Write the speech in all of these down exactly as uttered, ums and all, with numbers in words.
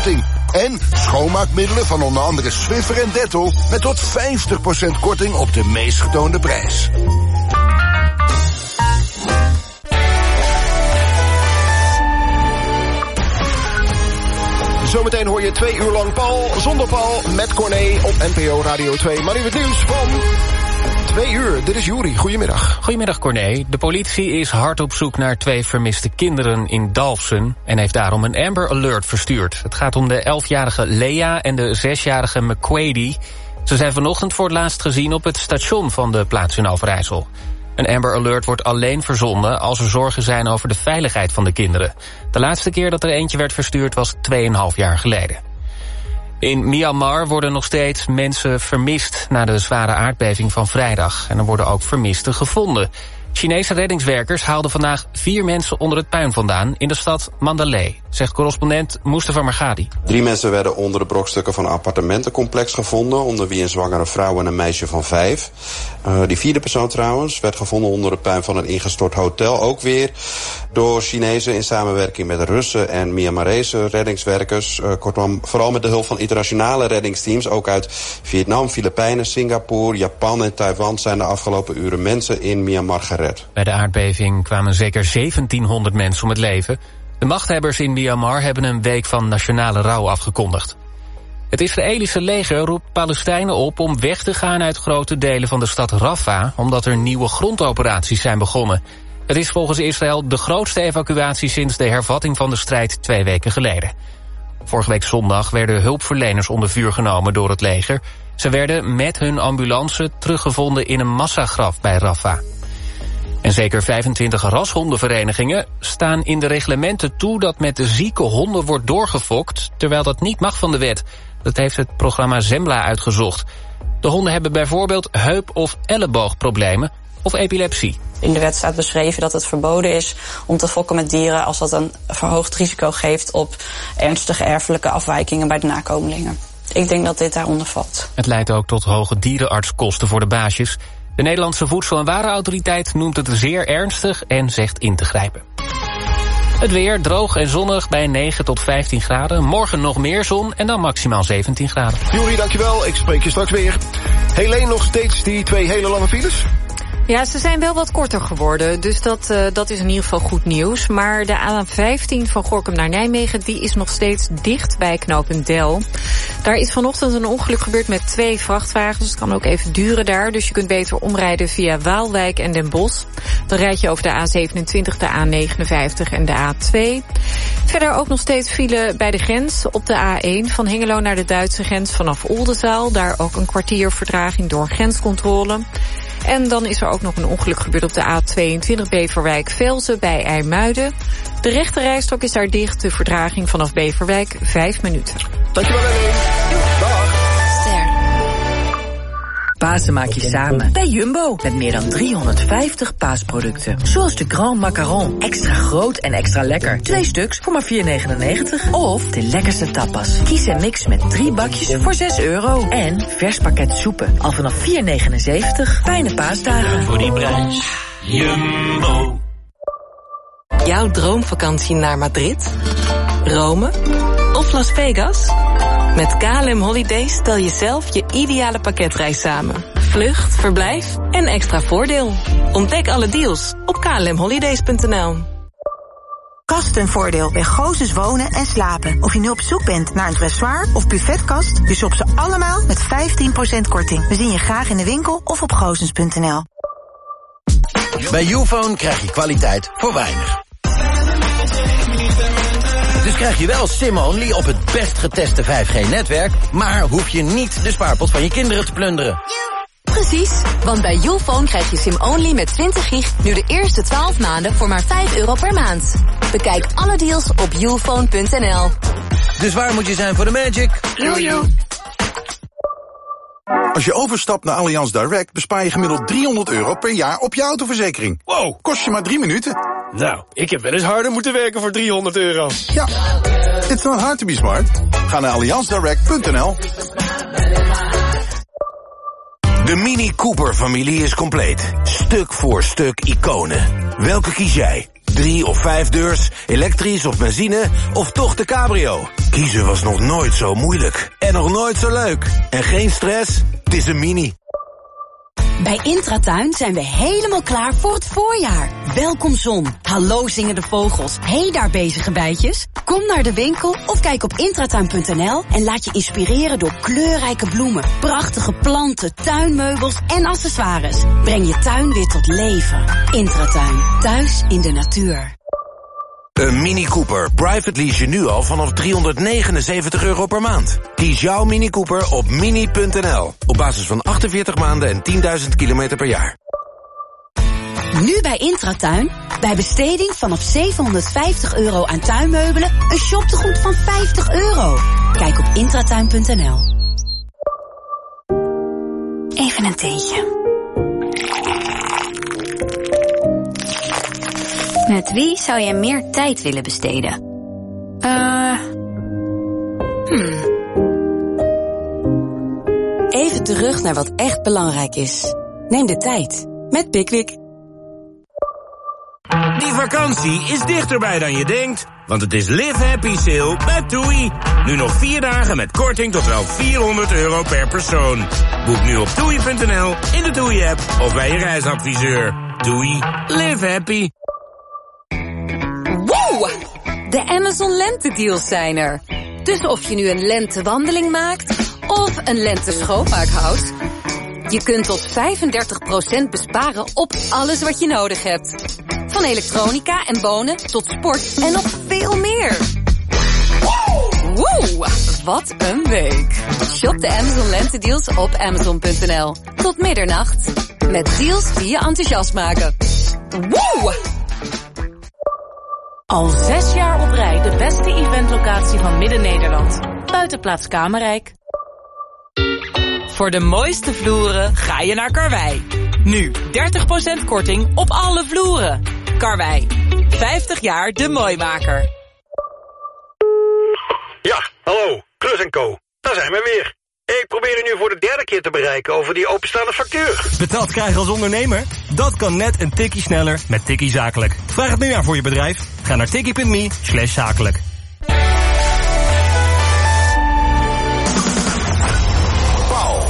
korting. En schoonmaakmiddelen van onder andere Swiffer en Dettol met tot vijftig procent korting op de meest getoonde prijs. Zometeen hoor je twee uur lang Paul zonder Paul met Corné op N P O Radio twee. Maar nu het nieuws van twee uur. Dit is Juri. Goedemiddag. Goedemiddag Corné. De politie is hard op zoek naar twee vermiste kinderen in Dalfsen en heeft daarom een Amber Alert verstuurd. Het gaat om de elfjarige Lea en de zesjarige McQuady. Ze zijn vanochtend voor het laatst gezien op het station van de plaats in Overijssel. Een Amber Alert wordt alleen verzonden als er zorgen zijn over de veiligheid van de kinderen. De laatste keer dat er eentje werd verstuurd was tweeënhalf jaar geleden. In Myanmar worden nog steeds mensen vermist na de zware aardbeving van vrijdag. En er worden ook vermisten gevonden. Chinese reddingswerkers haalden vandaag vier mensen onder het puin vandaan in de stad Mandalay, zegt correspondent Mustafa Margadi. Drie mensen werden onder de brokstukken van een appartementencomplex gevonden, onder wie een zwangere vrouw en een meisje van vijf. Uh, die vierde persoon trouwens werd gevonden onder het puin van een ingestort hotel, ook weer door Chinezen in samenwerking met Russen en Myanmarese reddingswerkers. Uh, kortom, vooral met de hulp van internationale reddingsteams, ook uit Vietnam, Filipijnen, Singapore, Japan en Taiwan zijn de afgelopen uren mensen in Myanmar gered. Bij de aardbeving kwamen zeker zeventienhonderd mensen om het leven. De machthebbers in Myanmar hebben een week van nationale rouw afgekondigd. Het Israëlische leger roept Palestijnen op om weg te gaan uit grote delen van de stad Rafah, omdat er nieuwe grondoperaties zijn begonnen. Het is volgens Israël de grootste evacuatie sinds de hervatting van de strijd twee weken geleden. Vorige week zondag werden hulpverleners onder vuur genomen door het leger. Ze werden met hun ambulance teruggevonden in een massagraf bij Rafah. En zeker vijfentwintig rashondenverenigingen staan in de reglementen toe dat met de zieke honden wordt doorgefokt, terwijl dat niet mag van de wet. Dat heeft het programma Zembla uitgezocht. De honden hebben bijvoorbeeld heup- of elleboogproblemen of epilepsie. In de wet staat beschreven dat het verboden is om te fokken met dieren als dat een verhoogd risico geeft op ernstige erfelijke afwijkingen bij de nakomelingen. Ik denk dat dit daaronder valt. Het leidt ook tot hoge dierenartskosten voor de baasjes. De Nederlandse Voedsel- en Warenautoriteit noemt het zeer ernstig en zegt in te grijpen. Het weer droog en zonnig bij negen tot vijftien graden. Morgen nog meer zon en dan maximaal zeventien graden. Juri, dankjewel. Ik spreek je straks weer. Helene, nog steeds die twee hele lange files? Ja, ze zijn wel wat korter geworden, dus dat, uh, dat is in ieder geval goed nieuws. Maar de A vijftien van Gorinchem naar Nijmegen, die is nog steeds dicht bij knooppunt Del. Daar is vanochtend een ongeluk gebeurd met twee vrachtwagens. Het kan ook even duren daar, dus je kunt beter omrijden via Waalwijk en Den Bosch. Dan rijd je over de A zevenentwintig, de A negenenvijftig en de A twee. Verder ook nog steeds file bij de grens op de A één van Hengelo naar de Duitse grens vanaf Oldenzaal. Daar ook een kwartier vertraging door grenscontrole. En dan is er ook nog een ongeluk gebeurd op de A tweeëntwintig Beverwijk-Velzen bij IJmuiden. De rechte rijstok is daar dicht, de vertraging vanaf Beverwijk vijf minuten. Dankjewel, Helene. Dag. Pasen maak je samen bij Jumbo. Met meer dan driehonderdvijftig paasproducten. Zoals de Grand Macaron. Extra groot en extra lekker. Twee stuks voor maar vier negenennegentig. Of de lekkerste tapas. Kies en mix met drie bakjes voor zes euro. En vers pakket soepen. Al vanaf vier negenenzeventig. Fijne paasdagen. Voor die prijs. Jumbo. Jouw droomvakantie naar Madrid? Rome? Of Las Vegas? Met K L M Holidays stel je zelf je ideale pakketreis samen. Vlucht, verblijf en extra voordeel. Ontdek alle deals op k l m holidays punt n l. Kast een voordeel bij Gozes Wonen en Slapen. Of je nu op zoek bent naar een dressoir of buffetkast, je shopt ze allemaal met vijftien procent korting. We zien je graag in de winkel of op gozens punt n l. Bij Youfone krijg je kwaliteit voor weinig. Dus krijg je wel SIM-only op het best geteste vijf G-netwerk, maar hoef je niet de spaarpot van je kinderen te plunderen. Precies, want bij Youfone krijg je SIM-only met twintig gig nu de eerste twaalf maanden voor maar vijf euro per maand. Bekijk alle deals op youfone punt n l. Dus waar moet je zijn voor de magic? Jojo. Als je overstapt naar Allianz Direct bespaar je gemiddeld driehonderd euro per jaar op je autoverzekering. Wow, kost je maar drie minuten. Nou, ik heb wel eens harder moeten werken voor driehonderd euro. Ja, it's not hard to be smart. Ga naar allianz direct punt n l. De Mini Cooper-familie is compleet. Stuk voor stuk iconen. Welke kies jij? drie of vijf deurs, elektrisch of benzine of toch de cabrio. Kiezen was nog nooit zo moeilijk. En nog nooit zo leuk. En geen stress, het is een Mini. Bij Intratuin zijn we helemaal klaar voor het voorjaar. Welkom zon, hallo zingende vogels, hey daar bezige bijtjes. Kom naar de winkel of kijk op intratuin punt n l en laat je inspireren door kleurrijke bloemen, prachtige planten, tuinmeubels en accessoires. Breng je tuin weer tot leven. Intratuin, thuis in de natuur. Een Mini Cooper private lease je nu al vanaf driehonderdnegenenzeventig euro per maand. Kies jouw Mini Cooper op mini punt n l. Op basis van achtenveertig maanden en tienduizend kilometer per jaar. Nu bij Intratuin, bij besteding vanaf zevenhonderdvijftig euro aan tuinmeubelen, een shoptegoed van vijftig euro. Kijk op intratuin punt n l. Even een theetje. Met wie zou jij meer tijd willen besteden? Eh... Uh, hmm. Even terug naar wat echt belangrijk is. Neem de tijd met Pickwick. Die vakantie is dichterbij dan je denkt. Want het is Live Happy Sale bij TUI. Nu nog vier dagen met korting tot wel vierhonderd euro per persoon. Boek nu op toei punt n l, in de TUI-app of bij je reisadviseur. TUI. Live happy. Woe! De Amazon Lentedeals zijn er. Dus of je nu een lentewandeling maakt of een lente-schoonmaak houdt, je kunt tot vijfendertig procent besparen op alles wat je nodig hebt. Van elektronica en bonen tot sport en nog veel meer. Woe! Wat een week. Shop de Amazon Lentedeals op amazon punt n l. Tot middernacht. Met deals die je enthousiast maken. Woe! Al zes jaar op rij de beste eventlocatie van Midden-Nederland. Buitenplaats Kamerijk. Voor de mooiste vloeren ga je naar Karwei. Nu dertig procent korting op alle vloeren. Karwei, vijftig jaar de mooimaker. Ja, hallo, Klus en Co. Daar zijn we weer. Ik probeer u nu voor de derde keer te bereiken over die openstaande factuur. Betaald krijgen als ondernemer? Dat kan net een tikkie sneller met Tikkie Zakelijk. Vraag het nu aan voor je bedrijf. Ga naar tikkie punt me slash zakelijk. Pauw.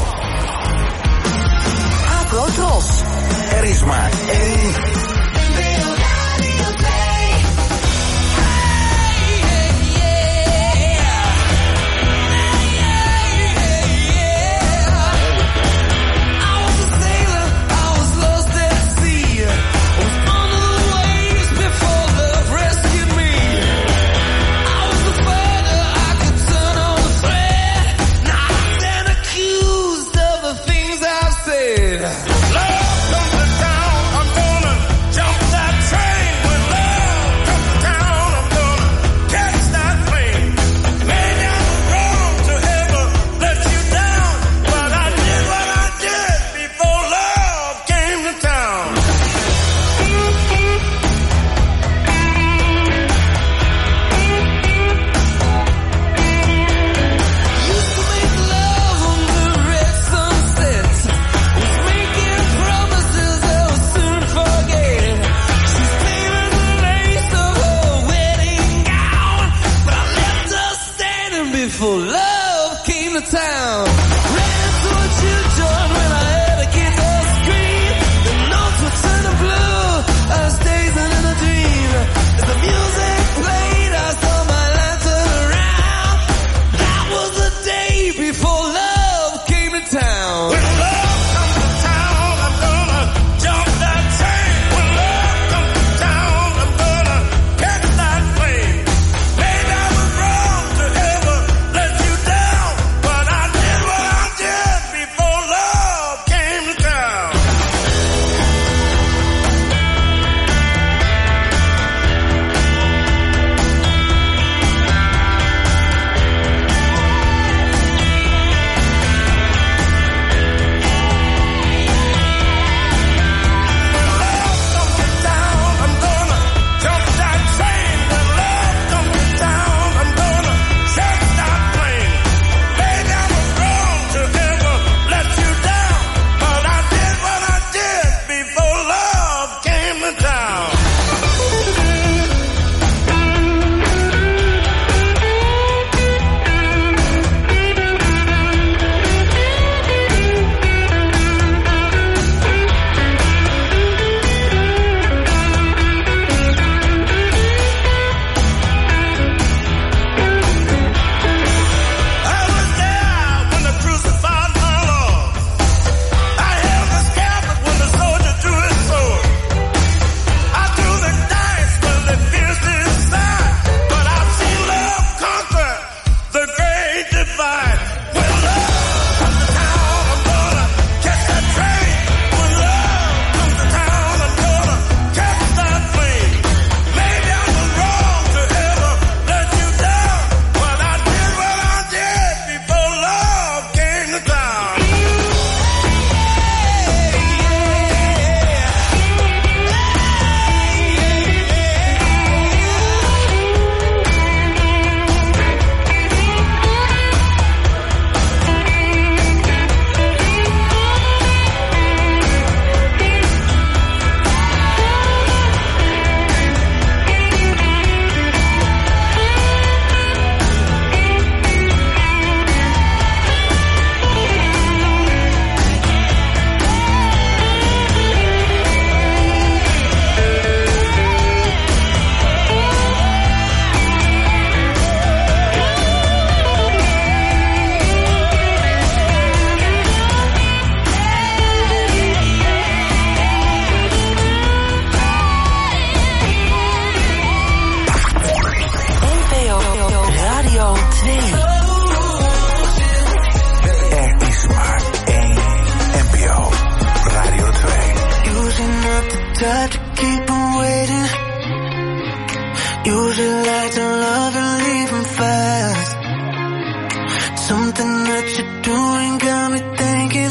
Agrotros. Er is maar één. Something that you're doing got me thinking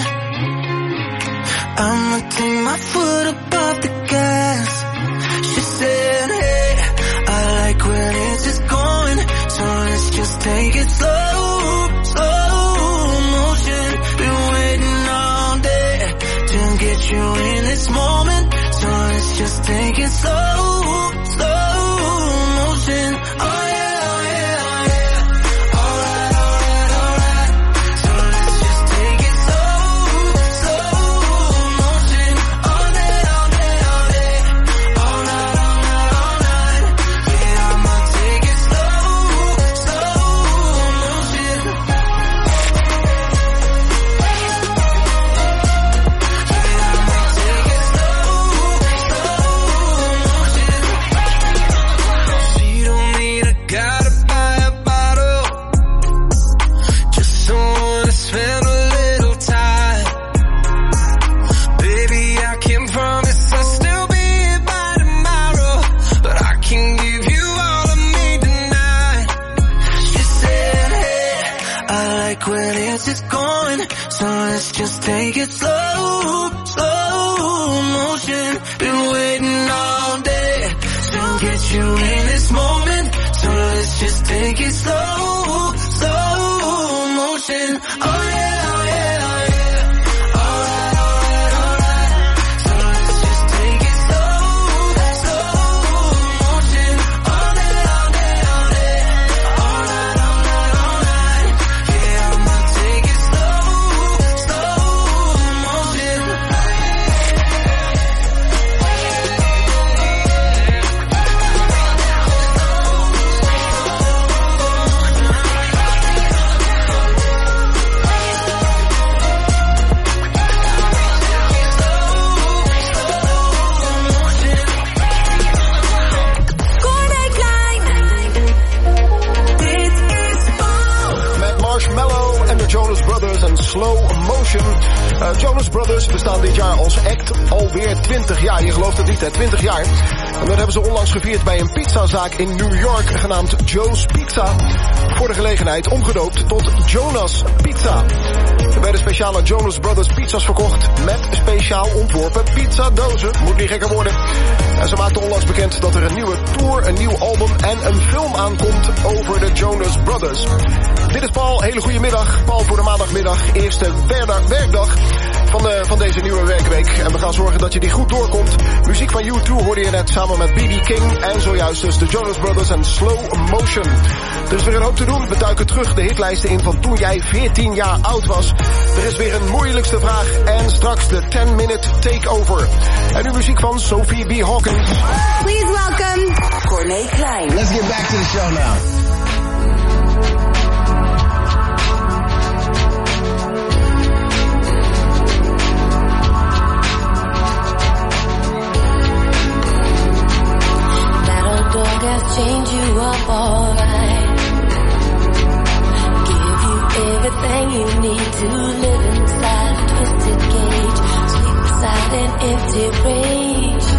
I'ma take my foot up off the gas. She said, hey, I like when it's just going, so let's just take it slow, slow motion. Been waiting all day to get you in this moment, so let's just take it slow, slow motion. Oh yeah. Just take it slow, slow motion. Been waiting all day to get you in this moment, so let's just take it slow, slow motion. Oh yeah, oh yeah, oh yeah. Slow Motion. Uh, Jonas Brothers bestaan dit jaar als act alweer twintig jaar. Je gelooft het niet, hè? twintig jaar. En dat hebben ze onlangs gevierd bij een pizzazaak in New York, genaamd Joe's Pizza. Voor de gelegenheid omgedoopt tot Jonas Pizza. Er werden speciale Jonas Brothers pizza's verkocht met speciaal ontworpen pizzadozen. Moet niet gekker worden. En ze maakten onlangs bekend dat er een nieuwe tour, een nieuw album en een film aankomt over de Jonas Brothers. Dit is Paul, hele goede middag. Paul voor de maandagmiddag, eerste werkdag van, de, van deze nieuwe werkweek. En we gaan zorgen dat je die goed doorkomt. Muziek van U twee hoorde je net samen met B B King. En zojuist dus de Jonas Brothers en Slow Motion. Er is weer een hoop te doen. We duiken terug de hitlijsten in van toen jij veertien jaar oud was. Er is weer een moeilijkste vraag. En straks de ten minute takeover. En nu muziek van Sophie B. Hawkins. Please welcome Corné Klein. Let's get back to the show now. Change you up alright. Give you everything you need to live inside a twisted cage. Sleep beside an empty rage.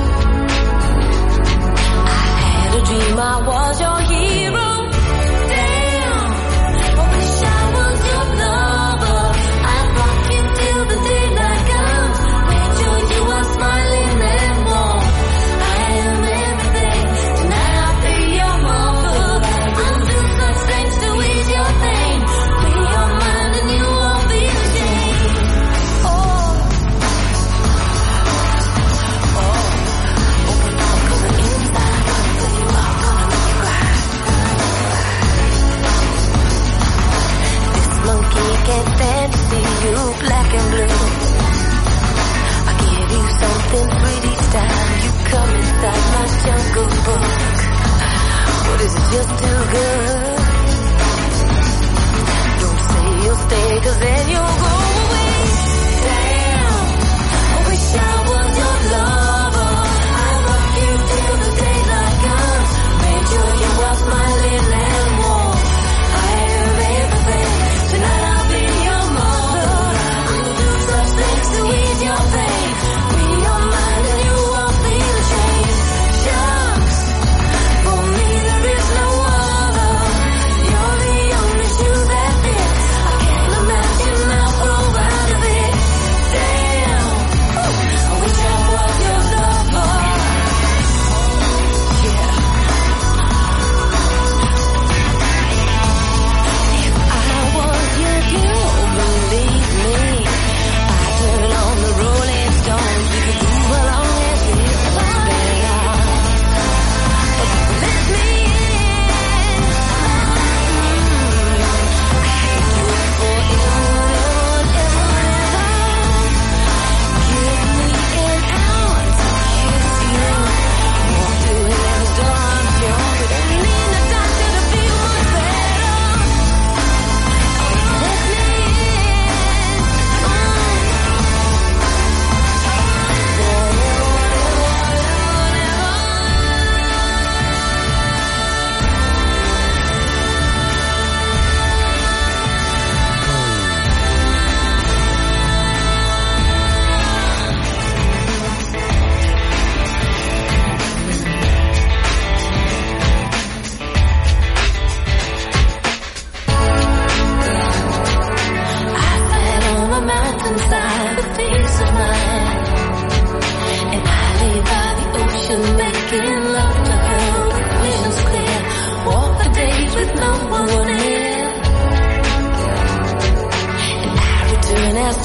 I had a dream I was your hero. Damn, I wish I was your lover. I'd rock you till the daylight comes. Make sure you are smiling and warm. I am everything. Tonight I'll be your mother. I'll do such things to ease your pain. Free your mind and you won't be ashamed. Oh.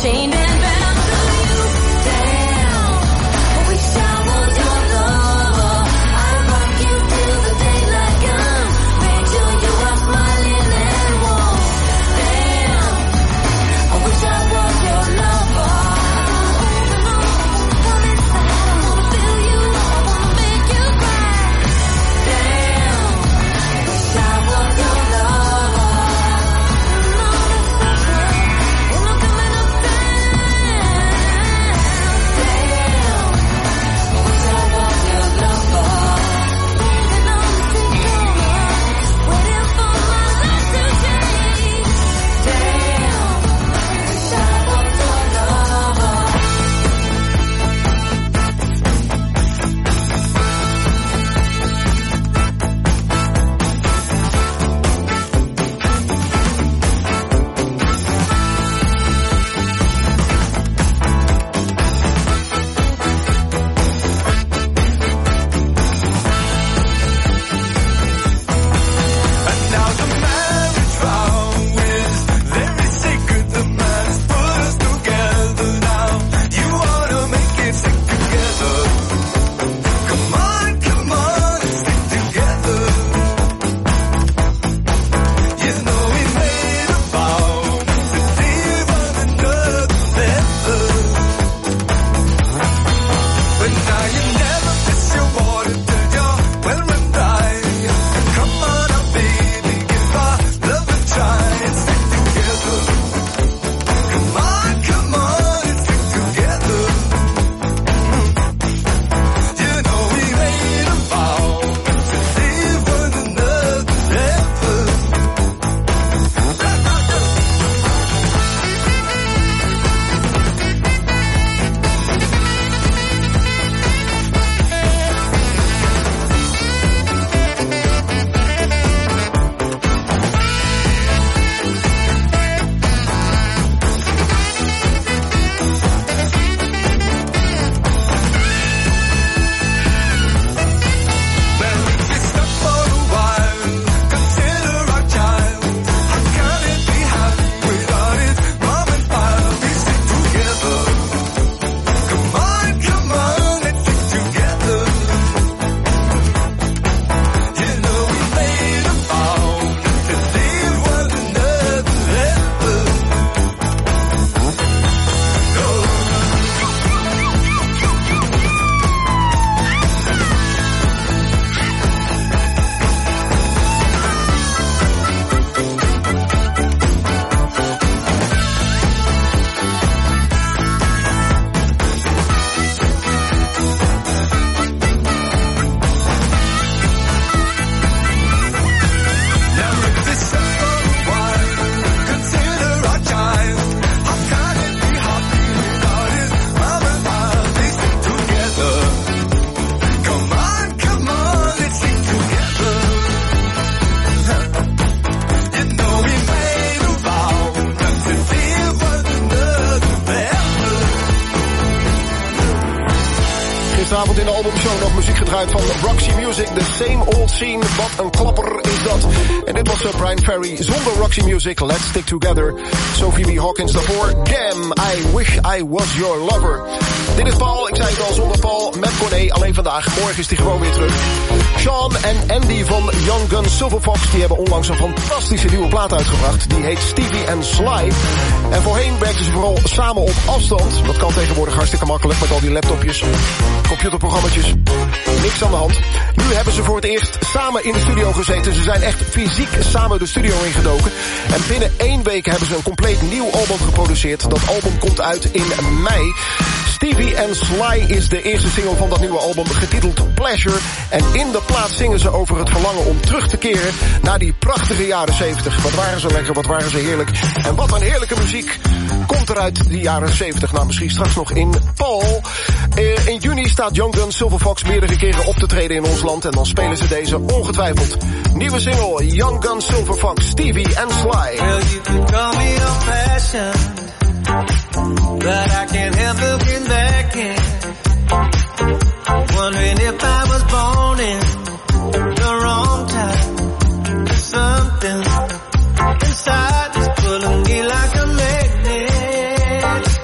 chained and bound to you. Damn, I wish I was your lover. I'd rock you till the daylight comes. Make sure you are smiling and warm. Damn, I wish I was your lover. Gisteravond in de albumshow nog muziek gedraaid van Roxy Music. The Same Old Scene. Wat een klapper is dat. En dit was uh, Brian Ferry zonder Roxy Music. Let's Stick Together. Sophie B. Hawkins daarvoor. Damn, I Wish I Was Your Lover. Dit is Paul. Ik zei het al, zonder Paul. Met Corné. Alleen vandaag. Morgen is hij gewoon weer terug. Sean en Andy van Young Gun Silver Fox. Die hebben onlangs een fantastische nieuwe plaat uitgebracht. Die heet Stevie and Sly. En voorheen werkten ze vooral samen op afstand. Dat kan tegenwoordig hartstikke makkelijk met al die laptopjes. Computerprogrammetjes. Niks aan de hand. Nu hebben ze voor het eerst samen in de studio gezeten. Ze zijn echt fysiek samen de studio ingedoken. En binnen één week hebben ze een compleet nieuw album geproduceerd. Dat album komt uit in mei. Stevie and Sly is de eerste single van dat nieuwe album, getiteld Pleasure. En in de plaat zingen ze over het verlangen om terug te keren naar die prachtige jaren zeventig. Wat waren ze lekker, wat waren ze heerlijk. En wat een heerlijke muziek komt er uit die jaren zeventig. Nou, misschien straks nog in Paul. Uh, in juni staat Young Gun Silver Fox meerdere keren op te treden in ons land. En dan spelen ze deze ongetwijfeld. Nieuwe single, Young Gun Silver Fox, Stevie and Sly. Well, you can call me old-fashioned, but I can't help looking back and wondering if I was born in the wrong time. Something inside is pulling me like a magnet.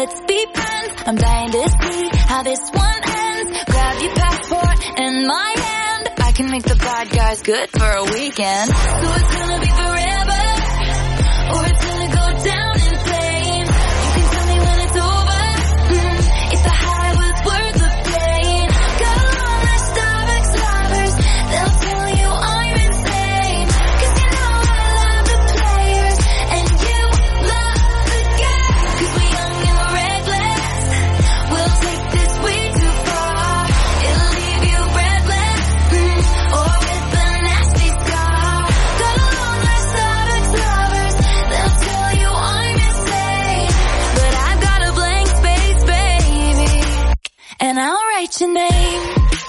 let's be friends. I'm dying to see how this one ends. Grab your passport in my hand. I can make the bad guys good for a weekend. So it's gonna be forever, or it's gonna go down in flames. You can tell me when it's over, mm, if the high was worth the pain. Got along like Starbucks lovers, they'll tell you I'm insane. Cause you know I love the players, and you love the game. Cause we're young and we're reckless, we'll take this way too far. It'll leave you breathless, mm, or with a nasty scar. Got along like Starbucks lovers, they'll tell you I'm insane. But I've got a blank space, baby, and I'll write your name.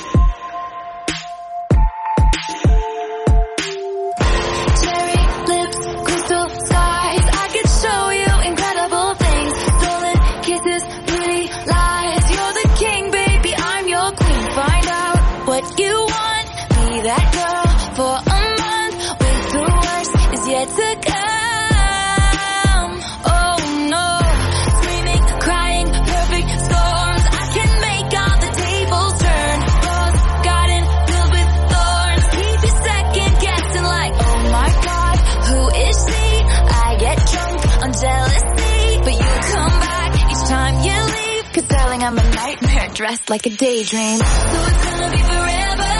Cherry lips, crystal skies, I could show you incredible things. Stolen kisses, pretty lies. You're the king, baby, I'm your queen. Find out what you want, be that girl for a month. With the worst is yet to come. Oh no, screaming, crying, perfect storms. I can make all the tables turn. Rose garden filled with thorns. Keep you second guessing like, oh my god, who is she? I get drunk on jealousy, but you come back each time you leave. Cause darling, I'm a nightmare dressed like a daydream. So it's gonna be forever,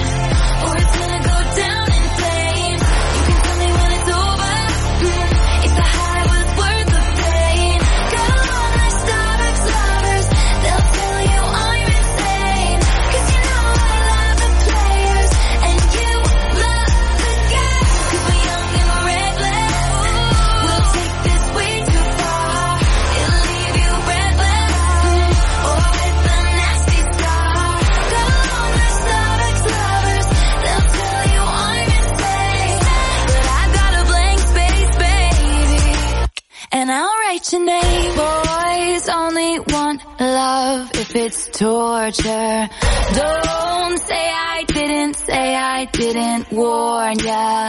or it's gonna go down in flames. You can tell me when it's over, mm, if the high was worth the pain. Got along like Starbucks lovers, they'll tell you I'm insane. Cause you know I love the players, and you love the game. Cause we're young and we're reckless, we'll take this way too far. It'll leave you breathless, mm, or with a nasty scar. Got along like Starbucks lovers, they'll tell you I'm insane. But I've got a blank space, baby, and I'll write your name. Boys only want love if it's torture. Don't say I didn't, say I didn't warn ya.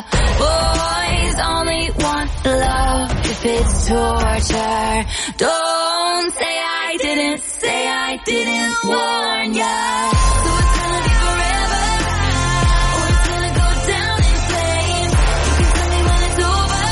Boys only want love if it's torture. Don't say I didn't, say I didn't warn ya. So it's gonna be forever, or it's gonna go down in flames. You can tell me when it's over,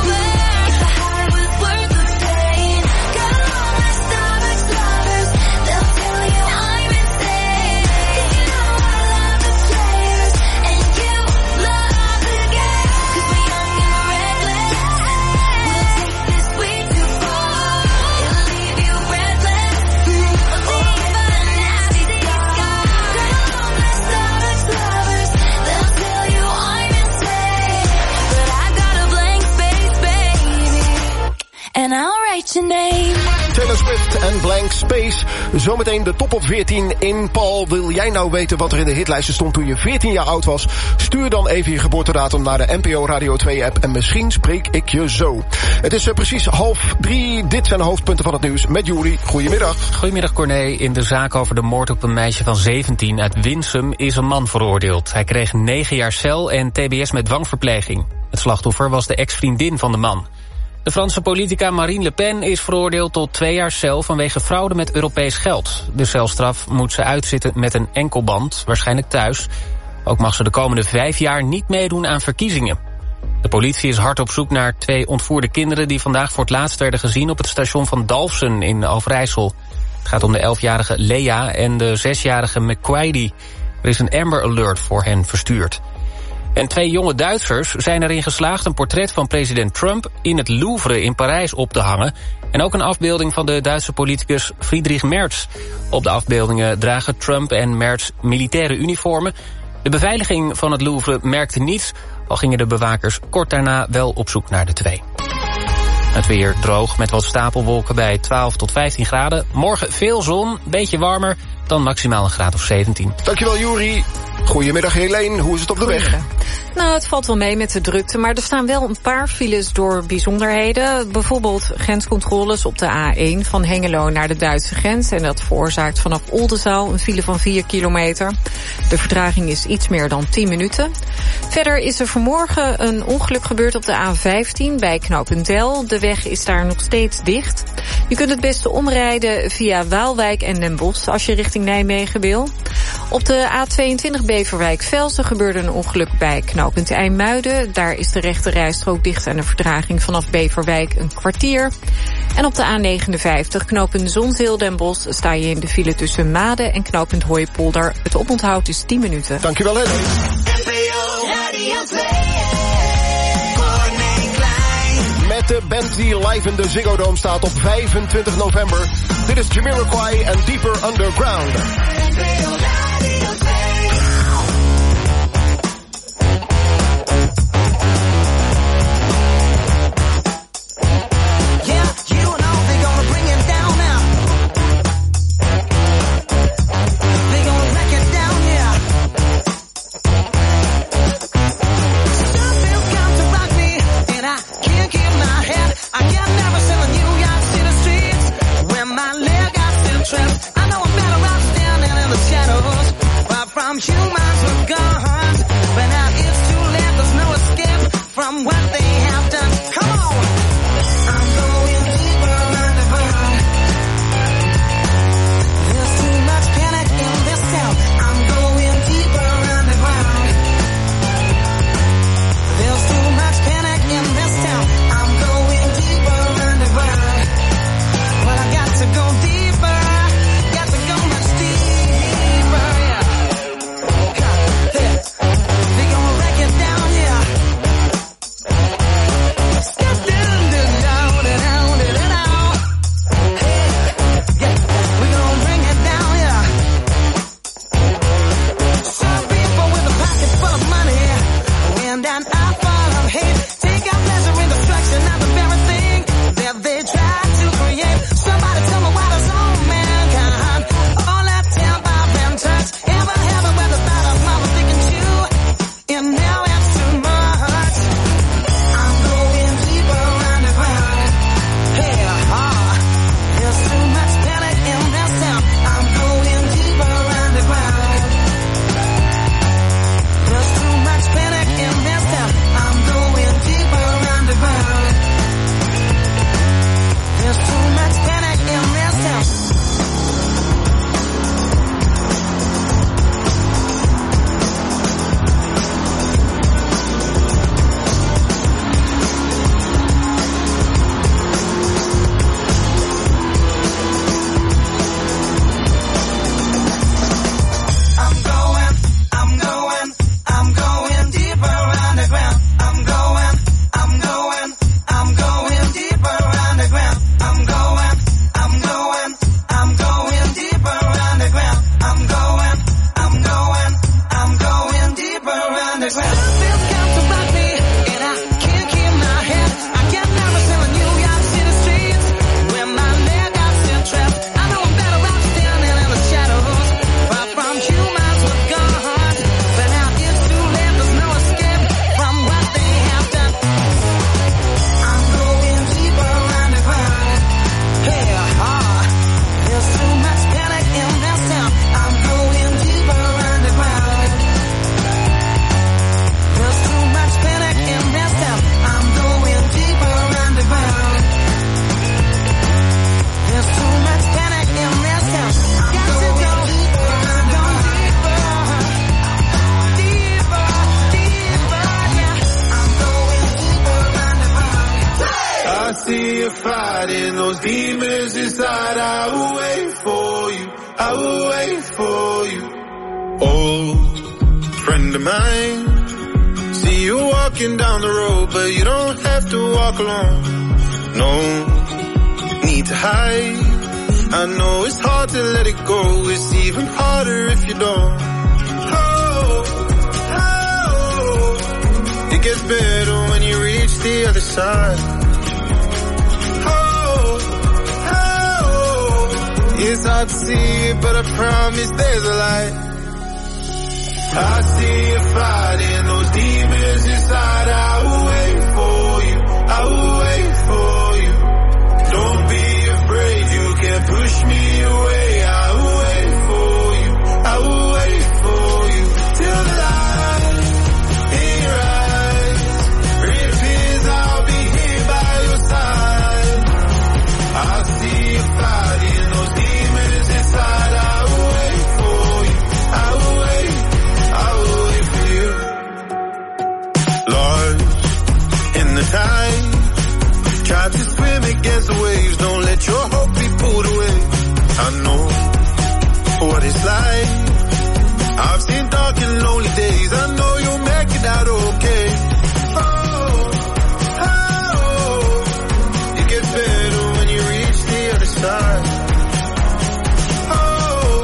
if the high was worth the pain. Got along like Starbucks lovers, they'll tell you I'm insane. Cause you know I love the players, and you love the game. Cause we're young and we're reckless, we'll take this way too far. It'll leave you breathless, mm, or with a nasty scar. Got along like Starbucks lovers, they'll tell you I'm insane. But I've got a blank space, baby, and I'll write your name. Taylor Swift en Blank Space. Zometeen de top op veertien in Paul. Wil jij nou weten wat er in de hitlijsten stond toen je veertien jaar oud was? Stuur dan even je geboortedatum naar de N P O Radio twee app en misschien spreek ik je zo. Het is uh, precies half drie. Dit zijn de hoofdpunten van het nieuws met Juri. Goedemiddag. Goedemiddag Corné. In de zaak over de moord op een meisje van zeventien uit Winsum is een man veroordeeld. Hij kreeg negen jaar cel en T B S met dwangverpleging. Het slachtoffer was de ex-vriendin van de man. De Franse politica Marine Le Pen is veroordeeld tot twee jaar cel vanwege fraude met Europees geld. De celstraf moet ze uitzitten met een enkelband, waarschijnlijk thuis. Ook mag ze de komende vijf jaar niet meedoen aan verkiezingen. De politie is hard op zoek naar twee ontvoerde kinderen die vandaag voor het laatst werden gezien op het station van Dalfsen in Overijssel. Het gaat om de elfjarige Lea en de zesjarige McQuady. Er is een Amber Alert voor hen verstuurd. En twee jonge Duitsers zijn erin geslaagd een portret van president Trump in het Louvre in Parijs op te hangen. En ook een afbeelding van de Duitse politicus Friedrich Merz. Op de afbeeldingen dragen Trump en Merz militaire uniformen. De beveiliging van het Louvre merkte niets, al gingen de bewakers kort daarna wel op zoek naar de twee. Het weer droog met wat stapelwolken bij twaalf tot vijftien graden. Morgen veel zon, beetje warmer dan maximaal een graad of zeventien. Dankjewel, Juri. Goedemiddag, Helene. Hoe is het op de weg? Nou, het valt wel mee met de drukte, maar er staan wel een paar files door bijzonderheden. Bijvoorbeeld grenscontroles op de A één van Hengelo naar de Duitse grens. En dat veroorzaakt vanaf Oldenzaal een file van vier kilometer. De vertraging is iets meer dan tien minuten. Verder is er vanmorgen een ongeluk gebeurd op de A vijftien bij Knopendel. De weg is daar nog steeds dicht. Je kunt het beste omrijden via Waalwijk en Den Bosch als je richting Nijmegen wil. Op de A tweeëntwintig Beverwijk-Velsen gebeurde een ongeluk bij knooppunt IJmuiden. Daar is de rechte rijstrook dicht en een vertraging vanaf Beverwijk een kwartier. En op de A negenenvijftig knooppunt Zonzeel Den Bosch sta je in de file tussen Maden en knooppunt Hooipolder. Het oponthoud is tien minuten. Dankjewel, Helene. Met de band die live in de Ziggo Dome staat op vijfentwintig november. Dit is Jamiroquai en Deeper Underground. Humans were gone, but now it's too late, there's no escape from what they have done. Come on! I'm going deeper underground. There's too much panic in this town. I'm going deeper underground. There's too much panic in this town. I'm going deeper underground. Well, I got to go deeper, got to go much deeper, yeah. They gonna wreck it down, yeah. Step down, down, down, down, down, down. Hey, yeah, we gonna bring it down, yeah. Some people with a pocket full of money, and an eye full of hate, take out pleasure in destruction of the very thing that they try to create. Somebody tell me why does all mankind all that temper and touch ever ever with the thought of mama thinking you, and now it's too much. I'm going deeper underground. Hey, ah, there's too much panic in this town. I'm going deeper underground. There's too much panic in this town. I'm going deeper underground. There's too much panic in this town. I'm going, I'm going, I'm going deeper underground. I'm going, I'm going, I'm going deeper underground. I'm going, I'm going, I'm going deeper underground. I'm going, I'm going, I'm going deeper underground. Something's got to rock me, and I can't keep my head. I get nervous in the New York City streets when my leg got still trapped. I know I'm better off standing in the shadows, far from humans with guns. But now it's too late, there's no escape from what they have done. I'm going deeper underground. Hey, ah, there's too much panic in this town. I'm going deeper underground. There's too much panic in this town. I'm going deeper underground. There's too much panic in this town. I'm going deeper, I'm going deeper, deeper, deeper, yeah. I'm going deeper underground. I see you fighting those demons inside. I will wait for you. I will wait for you. Old friend of mine. See you walking down the road, but you don't have to walk alone. No need to hide. I know it's hard to let it go. It's even harder if you don't. Oh, oh, it gets better when you reach the other side. Oh, oh, It's hard to see it, but I promise there's a light. I see you fighting those demons inside. I will wait for you. I will wait for you. Don't be afraid, you can't push me away. I will wait for you. I will wait for you till the light in your eyes reappears. I'll be here by your side. I see you fighting those demons inside. I will wait for you. I will wait. I will wait for you. Lost in the tide, try to swim against the waves. Don't let your hope be pulled away. I know what it's like. I've seen dark and lonely days. I know you'll make it out okay. Oh, oh, it gets better when you reach the other side. Oh,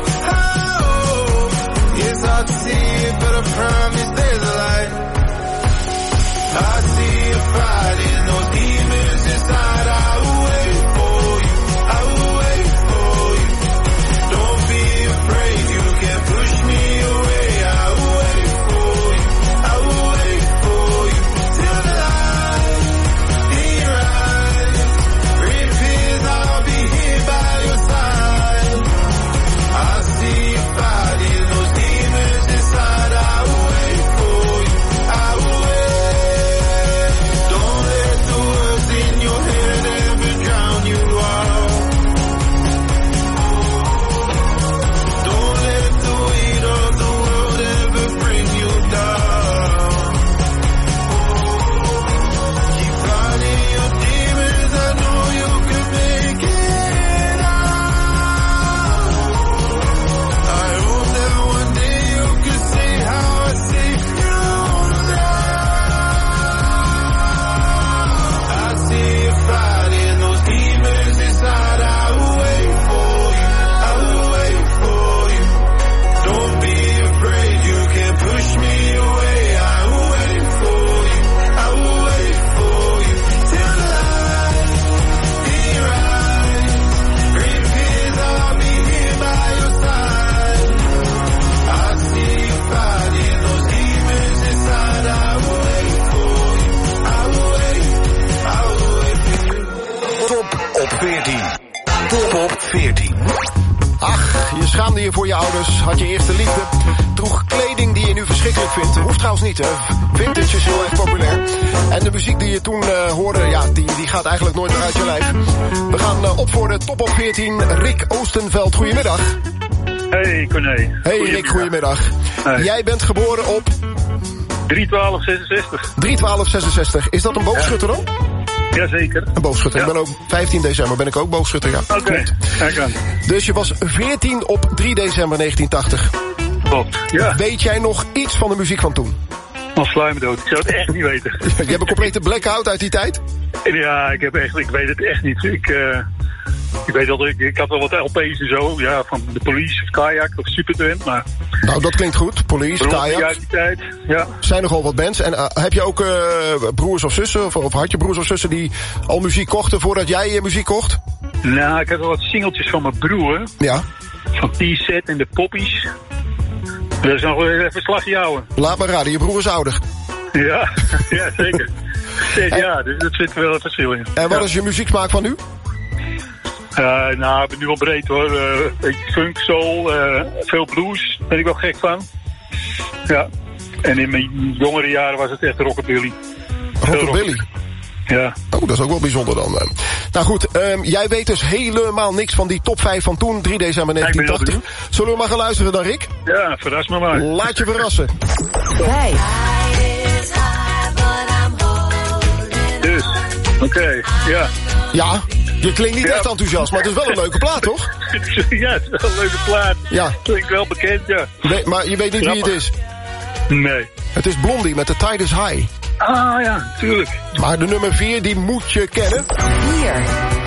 oh, it's hard to see it, but I promise there's a light. I see you fighting those demons inside. I will wait for you. I will wait for you. Don't be afraid, you can't push me away. I will wait for you. I will wait for you till the light in your eyes reappears. I'll be here by your side. I see you fighting those demons inside. I will wait for you. I will wait. Don't let the words in your head ever drown you out. Don't let the weight of the world ever bring you down. Keep fighting your demons. I know you can make it out. I hope that one day you can say how I see you now. I see you fighting those demons inside. I will wait for you. I will wait for you. Don't be afraid, you can't push me away. I will wait for you. I will wait for you till the light in your eyes reappears. I'll be here by your side. I see you fighting those demons inside. I will wait for you. I will wait. I will wait for you. Top op veertien. Top op veertien. Ach, je schaamde je voor je ouders, had je eerste liefde, droeg kleding die je nu verschrikkelijk vindt. Hoeft trouwens niet, hè. Vintage is heel erg populair. En de muziek die je toen uh, hoorde, ja, die, die gaat eigenlijk nooit meer uit je lijf. We gaan uh, op voor de top op veertien. Rick Oostenveld, goedemiddag. Hey Corné. Hey Rick, goedemiddag. Hey. Jij bent geboren op drie twaalf zesenzestig. drie twaalf zesenzestig. Is dat een boogschutter dan? Jazeker. Een boogschutter. Ja. Ik ben ook vijftien december ben ik ook boogschutter, ja. Oké, okay. Kijk aan. Dus je was veertien op drie december negentien tachtig. Klopt, ja. Weet jij nog iets van de muziek van toen? Als slijmen dood. Ik zou het echt niet weten. Je hebt een complete blackout uit die tijd? Ja, ik heb echt, ik weet het echt niet. Ik, uh, ik weet dat ik, ik had wel wat L P's en zo, ja, van de Police of Kajak of Supertramp, maar... Nou, dat klinkt goed. Police, Kajak. Uit die tijd, ja. Zijn nogal wat bands. En uh, heb je ook uh, broers of zussen, of, of had je broers of zussen die al muziek kochten voordat jij je muziek kocht? Nou, ik heb wel wat singeltjes van mijn broer. Ja. Van T-Set en de Poppies. Dat is nog wel even een slagje houden. Laat maar raden, je broer is ouder. Ja, ja zeker. Zes jaar, dus dat zit wel een verschil in. En wat ja. is je muzieksmaak van nu? Uh, nou, ik ben nu wel breed hoor. Uh, beetje funk, soul, uh, veel blues. Daar ben ik wel gek van. Ja. En in mijn jongere jaren was het echt rockabilly. Rockabilly? Ja. Oh, dat is ook wel bijzonder dan. Nou goed, um, jij weet dus helemaal niks van die top vijf van toen, drie december negentien tachtig. Ja, zullen we maar gaan luisteren dan, Rick? Ja, verras me maar. Laat je verrassen. Vijf. Dus, oké, okay, ja. Ja, je klinkt niet ja. echt enthousiast, maar het is wel een leuke plaat, toch? Ja, het is wel een leuke plaat. Ja. Klinkt wel bekend, ja. Nee, maar je weet niet Grappig. wie het is? Nee. Het is Blondie met The Tide is High. Ah ja, tuurlijk. Maar de nummer vier, die moet je kennen. Vier.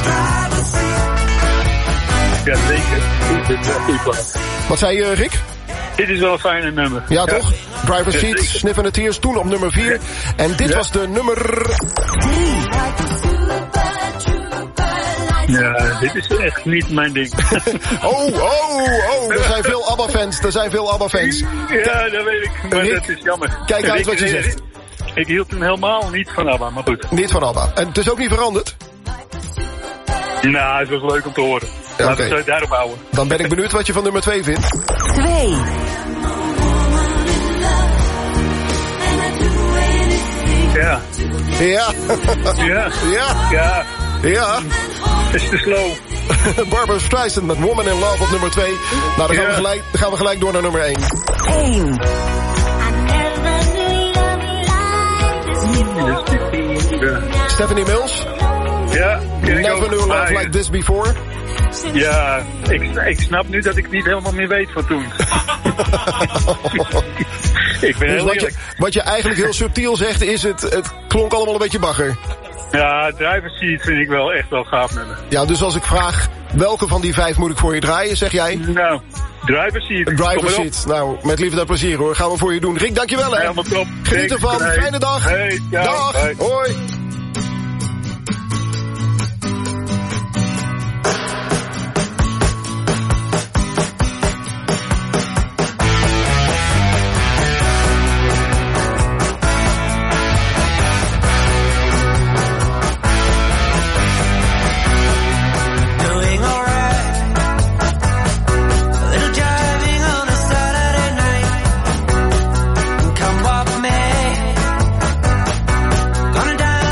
Ja, zeker. Dit is wel een goede plaat. Wat zei je, Rick? Dit is wel een fijne nummer. Ja, ja. toch? Driver's ja, Seat, Sniff and the Tears, toen op nummer vier. En dit ja. was de nummer drie. Ja, dit is echt niet mijn ding. oh, oh, oh, er zijn veel ABBA-fans, er zijn veel ABBA-fans. Ja, dat weet ik, maar Rick, dat is jammer. Kijk uit wat je ik, zegt. Ik hield toen helemaal niet van ABBA, maar goed. Niet van ABBA. En het is ook niet veranderd? Nou, het was leuk om te horen. Ja, laten we okay. het daarop houden. Dan ben ik benieuwd wat je van nummer twee vindt. twee. Ja. Ja. Ja. Ja. Ja. Ja. Het is te slow. Barbara Streisand met Woman in Love op nummer twee. Nou, dan gaan, ja. we gelijk, dan gaan we gelijk door naar nummer één. één. Stephanie Mills. Ja. Never Knew Love Like This Before. Ja, ik, ik snap nu dat ik niet helemaal meer weet van toen. Ik ben dus heel wat, je, eerlijk. wat je eigenlijk heel subtiel zegt is, het, het klonk allemaal een beetje bagger. Ja, Driver's Seat vind ik wel echt wel gaaf nummer. Ja, dus als ik vraag, welke van die vijf moet ik voor je draaien, zeg jij? Nou, Driver's Seat. Driver's Seat. Nou, met liefde en plezier hoor. Gaan we voor je doen. Rick, dankjewel hè. Helemaal top. Geniet ervan. Hey. Fijne dag. Hey, ciao. Dag. Hey. Hoi. Gonna die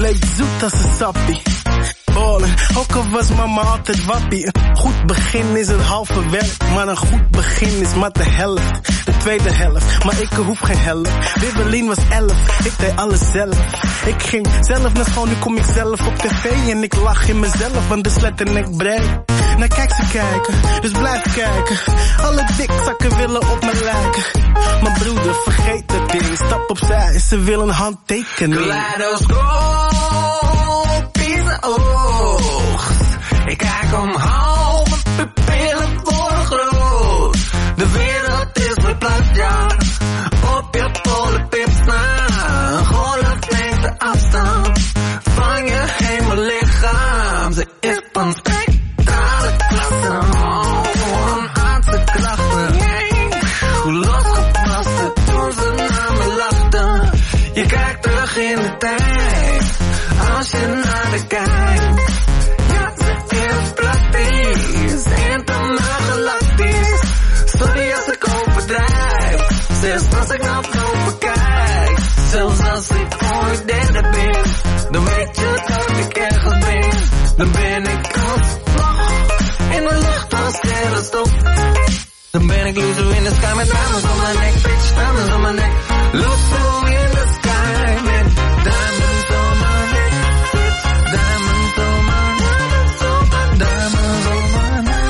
bleek zoet als een sappie. Ballen, ook al was mama altijd wappie. Een goed begin is het halve werk, maar een goed begin is maar de helft. De tweede helft, maar ik hoef geen helft. Wibbelien was elf, ik deed alles zelf. Ik ging zelf naar school, nu kom ik zelf op tv. En ik lach in mezelf, want de sletternek breed. Nou kijk ze kijken, dus blijf kijken. Alle dikzakken willen op me lijken. Mijn broeder, vergeet het ding. Stap opzij, ze willen een handtekening. Kaleidoscoop in de oog. Ik kijk omhoog, mijn pupillen worden groot. De wereld is verplaatst, ja. Op je polenpips na. Een golf neemt de afstand van je hemellichaam. Ze is van spectrale klasse. Oh, een aardse krachten. Hoe losgepast het toen ze naar me lachten. Je kijkt terug in de tijd, als je naar de kijkt. Ja, ze is praktisch, helemaal galactisch. Sorry als ik overdrijf, zelfs als ik naar boven kijk. Zelfs als ik ooit derde ben, dan weet je dat ik ergens ben. Dan ben ik als vlag, in de lucht als sterrenstof. Dan ben ik loser in the sky met diamonds on my neck, bitch, diamonds on my neck. Loser in the sky met diamonds on my neck, bitch, diamonds on my neck, diamonds on my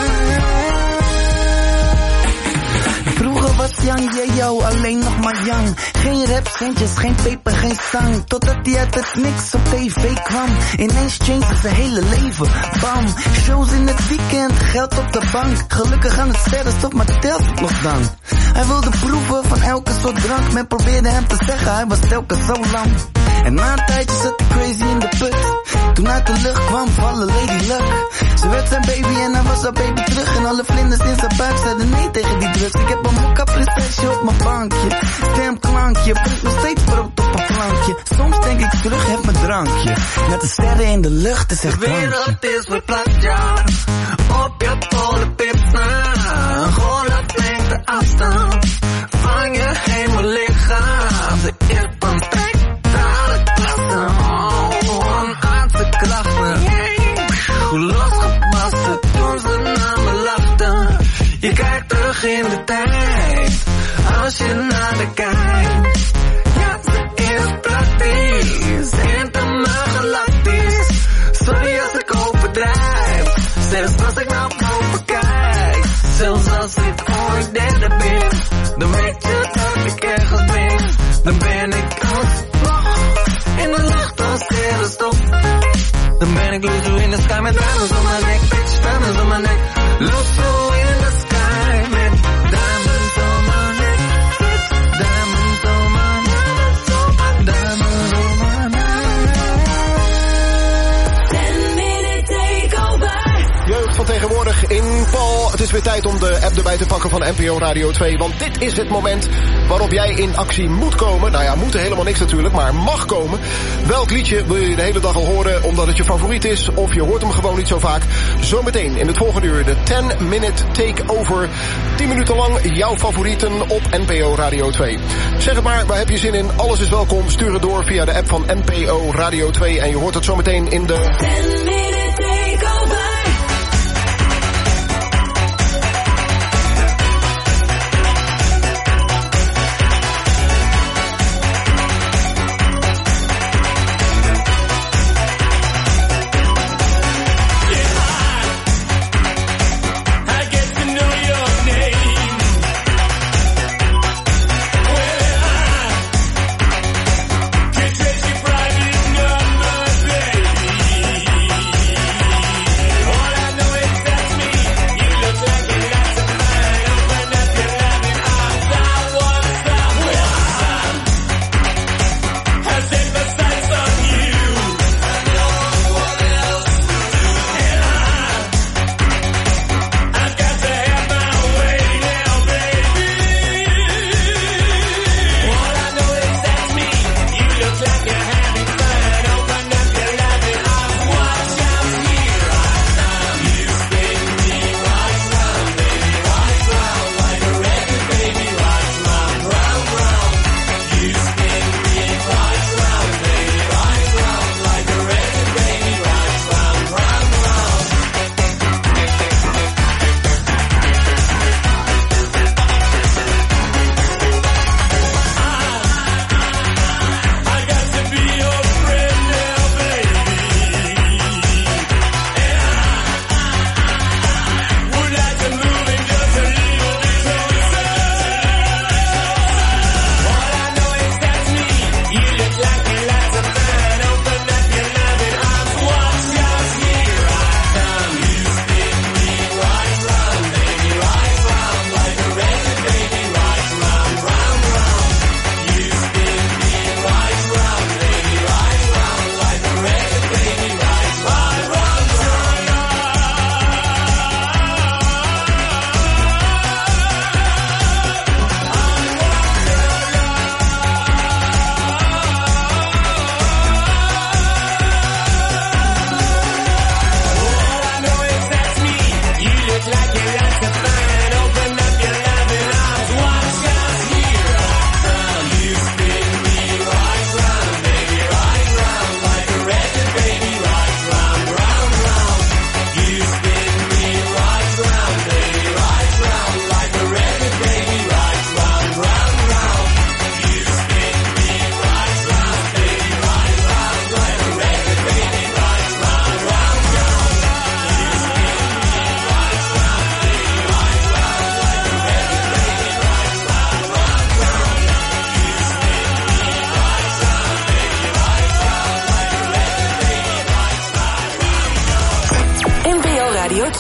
neck. Vroeger was Yang Yeo alleen nog maar Yang. Geen rap, centjes, geen peper, geen zang. Totdat hij uit het niks op tv kwam. Ineens changed zijn hele leven. Bam, shows in het weekend, geld op de bank. Gelukkig aan het sterrenstof, maar telt het nog dan. Hij wilde proeven van elke soort drank. Men probeerde hem te zeggen, hij was telkens zo lang. En na een tijdje zat hij crazy in de put. Toen uit de lucht kwam vallen Lady Luck. Ze werd zijn baby en hij was haar baby terug. En alle vlinders in zijn buik zeiden nee tegen die drugs. Ik heb een mokka prinsesje op mijn bankje. Stemklankje, brengt nog steeds brood op een plankje. Soms denk ik terug, heb mijn drankje. Met de sterren in de lucht, is echt drankje. De wereld is verplaatst, ja. Op je polenpips na. Een golf neemt de afstand van je hemellichaam. Ze is van spectrale klasse. Oh, een aardse krachten. Hoe losgepast het toen ze naar me lachten. Je kijkt terug in de tijd, als je naar de kijkt. Ja, ze is praktisch, helemaal galactisch. Sorry als ik overdrijf, zelfs als ik naar boven kijk. Zelfs als ik ooit derde ben, dan weet je dat ik ergens ben. Dan ben ik als vlag, in de lucht als sterrenstof. Dan ben ik loser in the sky met diamonds on my neck, bitch, diamonds on my neck. Loser in the sky met diamonds on my neck, bitch, diamonds on my neck, diamonds on my neck. ten minute takeover. Jeugd van tegenwoordig in Paul. Het is weer tijd om de app erbij te pakken van N P O Radio twee. Want dit is het moment waarop jij in actie moet komen. Nou ja, moeten helemaal niks natuurlijk, maar mag komen. Welk liedje wil je de hele dag al horen omdat het je favoriet is? Of je hoort hem gewoon niet zo vaak? Zometeen in het volgende uur de ten minute takeover. tien minuten lang jouw favorieten op N P O Radio twee. Zeg het maar, waar heb je zin in? Alles is welkom. Stuur het door via de app van N P O Radio twee. En je hoort het zometeen in de ten minute takeover.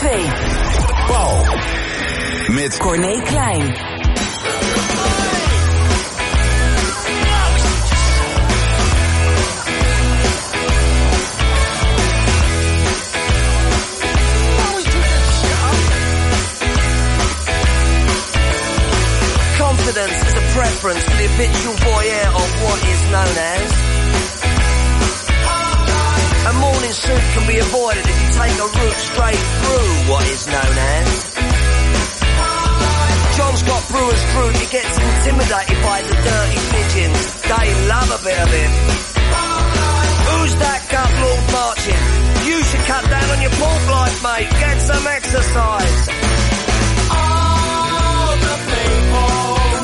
twee. Paul. Met Corné Klein. Confidence is a preference for the habitual voyeur of what is known as. A morning suit can be avoided if you take a route straight through what is known as. John's got brewer's fruit, he gets intimidated by the dirty pigeons. They love a bit of him. Who's that gut lord marching? You should cut down on your pork life, mate. Get some exercise. All the people.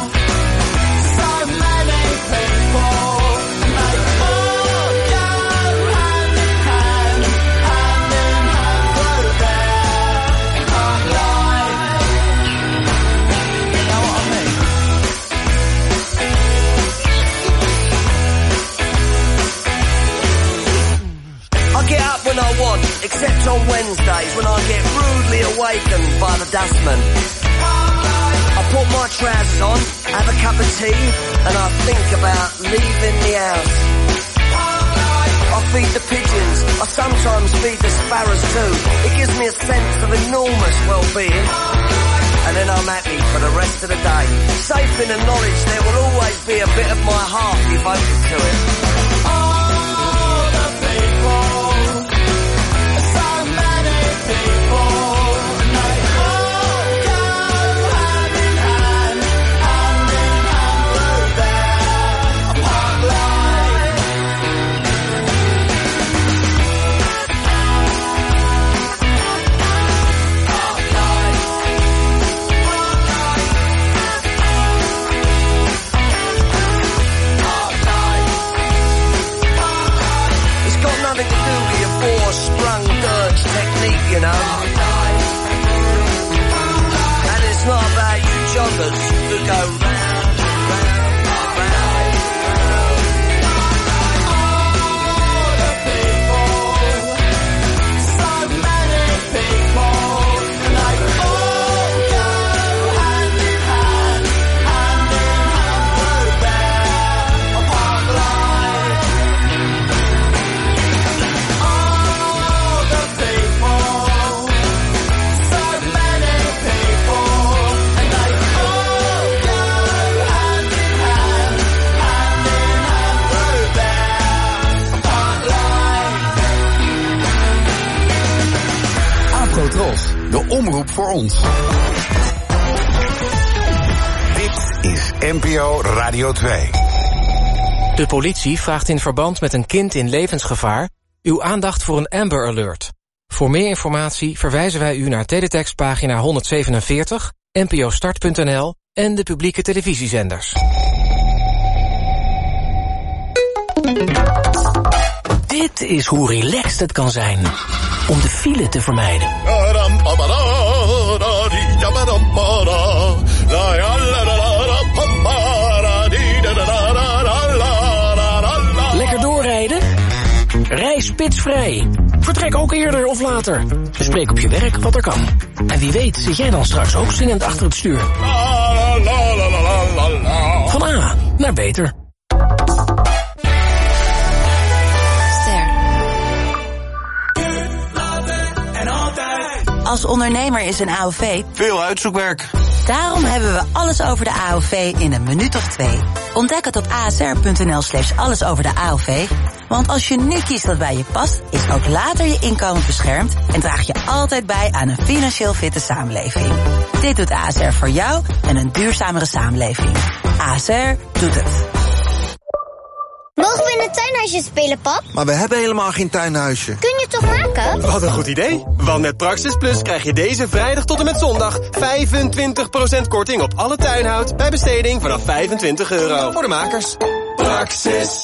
When I want, except on Wednesdays when I get rudely awakened by the dustman. I put my trousers on, have a cup of tea, and I think about leaving the house. I feed the pigeons, I sometimes feed the sparrows too. It gives me a sense of enormous well-being. And then I'm happy for the rest of the day. Safe in the knowledge there will always be a bit of my heart devoted to it. All the people. You know, and it's not about you joggers who go round, round, round, all the people, so many people, and they all go hand in hand, hand in hand through there, a park line. All the people. Tros, de omroep voor ons. Dit is N P O Radio twee. De politie vraagt in verband met een kind in levensgevaar uw aandacht voor een Amber Alert. Voor meer informatie verwijzen wij u naar teletextpagina honderdzevenenveertig, n p o start punt n l en de publieke televisiezenders. Dit is hoe relaxed het kan zijn om de file te vermijden. Lekker doorrijden? Rij spitsvrij. Vertrek ook eerder of later. Bespreek op je werk wat er kan. En wie weet zit jij dan straks ook zingend achter het stuur. Van A naar beter. Als ondernemer is een A O V veel uitzoekwerk. Daarom hebben we alles over de A O V in een minuut of twee. Ontdek het op asr.nl slash alles over de A O V. Want als je nu kiest wat bij je past, is ook later je inkomen beschermd en draag je altijd bij aan een financieel fitte samenleving. Dit doet A S R voor jou en een duurzamere samenleving. A S R doet het. Mogen we in het tuinhuisje spelen, pap? Maar we hebben helemaal geen tuinhuisje. Kun je het toch maken? Wat een goed idee. Want met Praxis Plus krijg je deze vrijdag tot en met zondag vijfentwintig procent korting op alle tuinhout bij besteding vanaf vijfentwintig euro. Voor de makers. Praxis.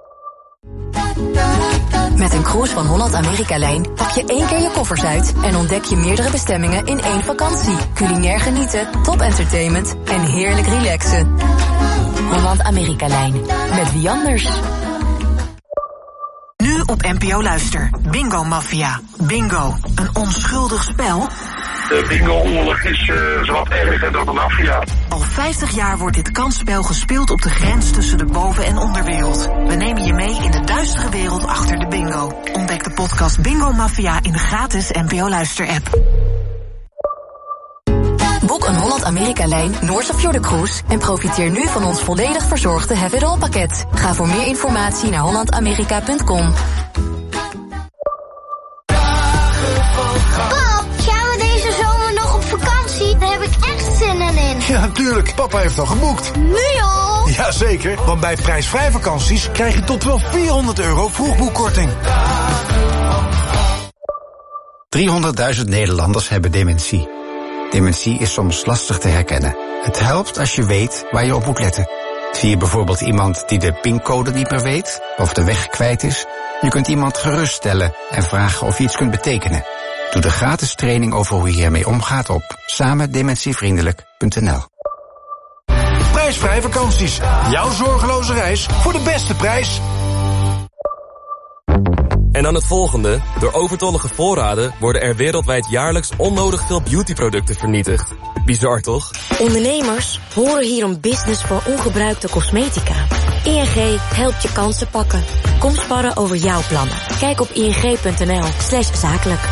Met een cruise van Holland Amerika-lijn pak je één keer je koffers uit en ontdek je meerdere bestemmingen in één vakantie. Culinair genieten, top entertainment en heerlijk relaxen. Holland Amerika-lijn. Met wie anders? Nu op N P O Luister. Bingo Mafia. Bingo. Een onschuldig spel. De bingo-oorlog is uh, zowat erger dan de maffia. Al vijftig jaar wordt dit kansspel gespeeld op de grens tussen de boven- en onderwereld. We nemen je mee in de duistere wereld achter de bingo. Ontdek de podcast Bingo Mafia in de gratis N P O Luister-app. Boek een Holland-Amerika-lijn Noorse Fjordencruise en profiteer nu van ons volledig verzorgde Have It All pakket. Ga voor meer informatie naar holland amerika punt com. Pap, gaan we deze zomer nog op vakantie? Daar heb ik echt zin in. Ja, natuurlijk. Papa heeft al geboekt. Nu al? Jazeker, want bij prijsvrij vakanties krijg je tot wel vierhonderd euro vroegboekkorting. driehonderdduizend Nederlanders hebben dementie. Dementie is soms lastig te herkennen. Het helpt als je weet waar je op moet letten. Zie je bijvoorbeeld iemand die de pincode niet meer weet of de weg kwijt is? Je kunt iemand geruststellen en vragen of je iets kunt betekenen. Doe de gratis training over hoe je hiermee omgaat op samen dementievriendelijk punt n l. Prijsvrij vakanties. Jouw zorgeloze reis voor de beste prijs. En dan het volgende. Door overtollige voorraden worden er wereldwijd jaarlijks onnodig veel beautyproducten vernietigd. Bizar toch? Ondernemers horen hier een business voor ongebruikte cosmetica. I N G helpt je kansen pakken. Kom sparren over jouw plannen. Kijk op ing punt n l slash zakelijk.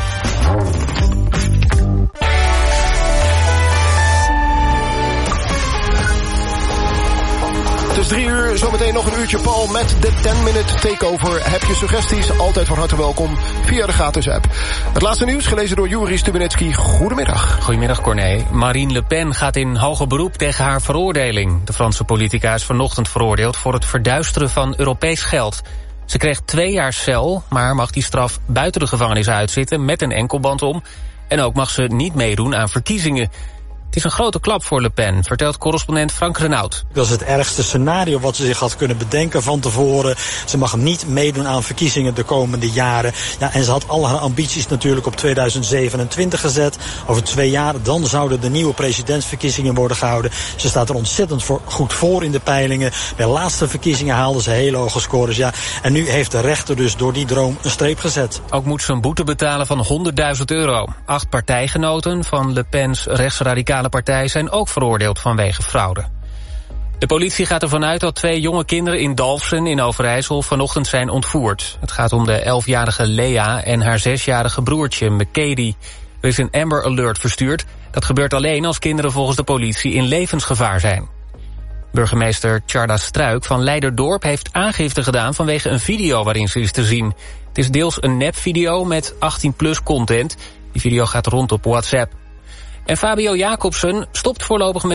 Het is drie uur, zometeen nog een uurtje Paul met de ten minute takeover. Heb je suggesties? Altijd van harte welkom via de gratis app. Het laatste nieuws, gelezen door Juri Stubenitski. Goedemiddag. Goedemiddag, Corné. Marine Le Pen gaat in hoger beroep tegen haar veroordeling. De Franse politica is vanochtend veroordeeld voor het verduisteren van Europees geld. Ze kreeg twee jaar cel, maar mag die straf buiten de gevangenis uitzitten met een enkelband om. En ook mag ze niet meedoen aan verkiezingen. Het is een grote klap voor Le Pen, vertelt correspondent Frank Renaud. Dat is het ergste scenario wat ze zich had kunnen bedenken van tevoren. Ze mag niet meedoen aan verkiezingen de komende jaren. Ja, en ze had al haar ambities natuurlijk op tweeduizend zevenentwintig gezet. Over twee jaar, dan zouden de nieuwe presidentsverkiezingen worden gehouden. Ze staat er ontzettend voor, goed voor in de peilingen. Bij de laatste verkiezingen haalde ze hele hoge scores. Ja. En nu heeft de rechter dus door die droom een streep gezet. Ook moet ze een boete betalen van honderdduizend euro. Acht partijgenoten van Le Pen's rechtsradicale partij zijn ook veroordeeld vanwege fraude. De politie gaat ervan uit dat twee jonge kinderen in Dalfsen in Overijssel vanochtend zijn ontvoerd. Het gaat om de elfjarige Lea en haar zesjarige broertje McKady. Er is een Amber Alert verstuurd. Dat gebeurt alleen als kinderen volgens de politie in levensgevaar zijn. Burgemeester Tjarda Struik van Leiderdorp heeft aangifte gedaan vanwege een video waarin ze is te zien. Het is deels een nepvideo met achttien plus content. Die video gaat rond op WhatsApp. En Fabio Jacobsen stopt voorlopig met